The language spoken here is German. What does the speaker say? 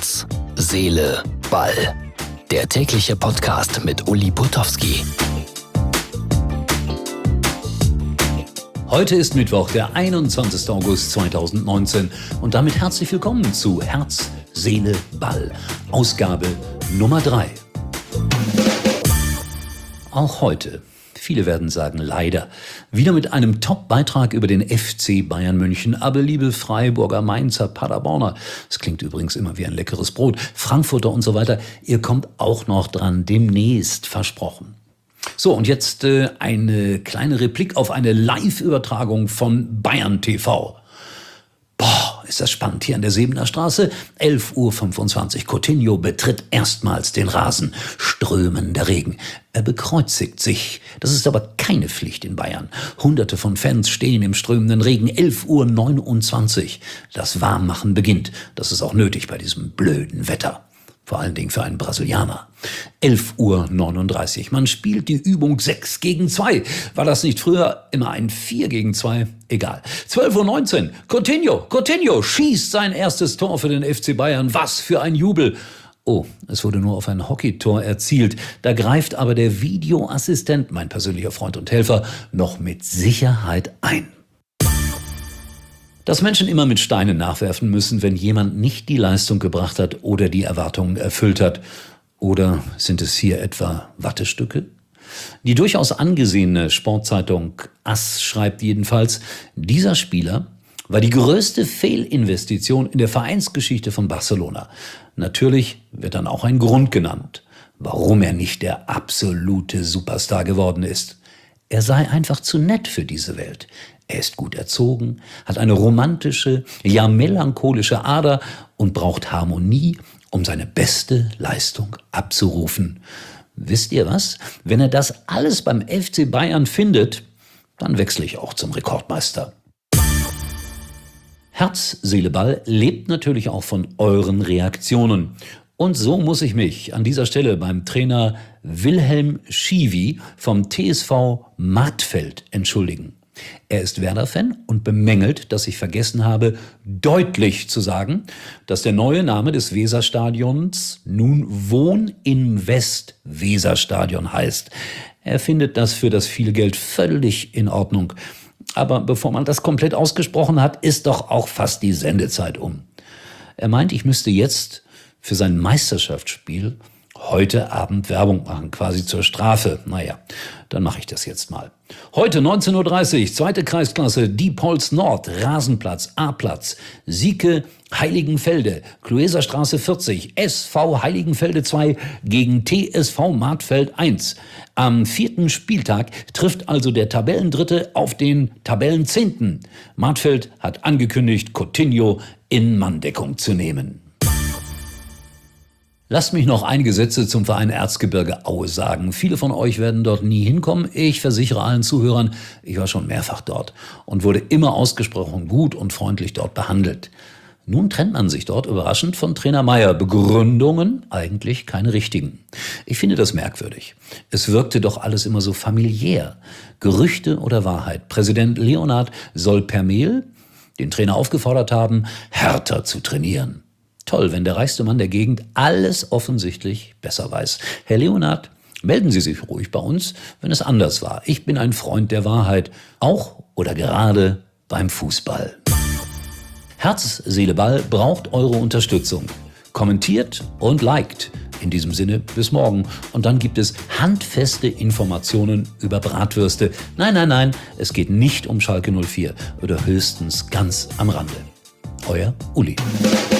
Herz, Seele, Ball. Der tägliche Podcast mit Uli Putowski. Heute ist Mittwoch, der 21. August 2019 und damit herzlich willkommen zu Herz, Seele, Ball, Ausgabe Nummer 3. Auch heute, viele werden sagen leider, wieder mit einem Top-Beitrag über den FC Bayern München. Aber liebe Freiburger, Mainzer, Paderborner, es klingt übrigens immer wie ein leckeres Brot, Frankfurter und so weiter, ihr kommt auch noch dran, demnächst, versprochen. So, und jetzt eine kleine Replik auf eine Live-Übertragung von Bayern TV. Boah, ist das spannend hier an der Sebener Straße. 11:25 Uhr. Coutinho betritt erstmals den Rasen. Strömender Regen. Er bekreuzigt sich. Das ist aber keine Pflicht in Bayern. Hunderte von Fans stehen im strömenden Regen. 11:29 Uhr. Das Warmmachen beginnt. Das ist auch nötig bei diesem blöden Wetter. Vor allen Dingen für einen Brasilianer. 11:39 Uhr. Man spielt die Übung 6 gegen 2. War das nicht früher immer ein 4 gegen 2? Egal. 12:19 Uhr. Coutinho schießt sein erstes Tor für den FC Bayern. Was für ein Jubel. Oh, es wurde nur auf ein Hockeytor erzielt. Da greift aber der Videoassistent, mein persönlicher Freund und Helfer, noch mit Sicherheit ein. Dass Menschen immer mit Steinen nachwerfen müssen, wenn jemand nicht die Leistung gebracht hat oder die Erwartungen erfüllt hat. Oder sind es hier etwa Wattestücke? Die durchaus angesehene Sportzeitung AS schreibt jedenfalls, dieser Spieler war die größte Fehlinvestition in der Vereinsgeschichte von Barcelona. Natürlich wird dann auch ein Grund genannt, warum er nicht der absolute Superstar geworden ist. Er sei einfach zu nett für diese Welt. Er ist gut erzogen, hat eine romantische, ja melancholische Ader und braucht Harmonie, um seine beste Leistung abzurufen. Wisst ihr was? Wenn er das alles beim FC Bayern findet, dann wechsle ich auch zum Rekordmeister. Herz, Seele, Ball lebt natürlich auch von euren Reaktionen. Und so muss ich mich an dieser Stelle beim Trainer Wilhelm Schiwi vom TSV Martfeld entschuldigen. Er ist Werder-Fan und bemängelt, dass ich vergessen habe, deutlich zu sagen, dass der neue Name des Weserstadions nun Wohn-im-West-Weserstadion heißt. Er findet das für das viele Geld völlig in Ordnung. Aber bevor man das komplett ausgesprochen hat, ist doch auch fast die Sendezeit um. Er meint, ich müsste jetzt für sein Meisterschaftsspiel heute Abend Werbung machen, quasi zur Strafe. Naja, dann mache ich das jetzt mal. Heute 19:30 Uhr, zweite Kreisklasse, Diepholz Nord, Rasenplatz, A-Platz, Sieke, Heiligenfelde, Klueserstraße 40, SV Heiligenfelde 2 gegen TSV Martfeld 1. Am 4. Spieltag trifft also der Tabellendritte auf den Tabellenzehnten. Martfeld hat angekündigt, Coutinho in Manndeckung zu nehmen. Lasst mich noch einige Sätze zum Verein Erzgebirge Aue sagen. Viele von euch werden dort nie hinkommen. Ich versichere allen Zuhörern, ich war schon mehrfach dort und wurde immer ausgesprochen gut und freundlich dort behandelt. Nun trennt man sich dort überraschend von Trainer Meier. Begründungen eigentlich keine richtigen. Ich finde das merkwürdig. Es wirkte doch alles immer so familiär. Gerüchte oder Wahrheit? Präsident Leonhard soll per Mail den Trainer aufgefordert haben, härter zu trainieren. Toll, wenn der reichste Mann der Gegend alles offensichtlich besser weiß. Herr Leonhard, melden Sie sich ruhig bei uns, wenn es anders war. Ich bin ein Freund der Wahrheit, auch oder gerade beim Fußball. Herz, Seele, Ball braucht eure Unterstützung. Kommentiert und liked. In diesem Sinne, bis morgen. Und dann gibt es handfeste Informationen über Bratwürste. Nein, es geht nicht um Schalke 04 oder höchstens ganz am Rande. Euer Uli.